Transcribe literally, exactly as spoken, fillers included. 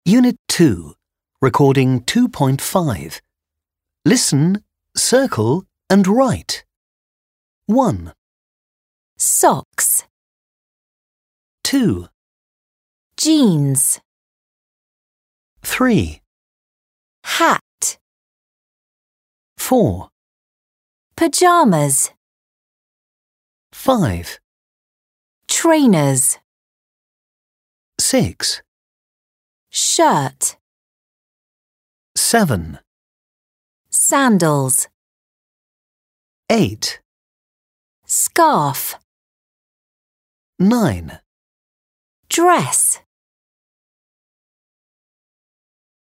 Unit two, Recording two point five. Listen, circle and write. one. Socks. two. Jeans. three. Hat. four. Pajamas. five. Trainers. six. Shirt. seven. Sandals. eight. Scarf. nine. Dress.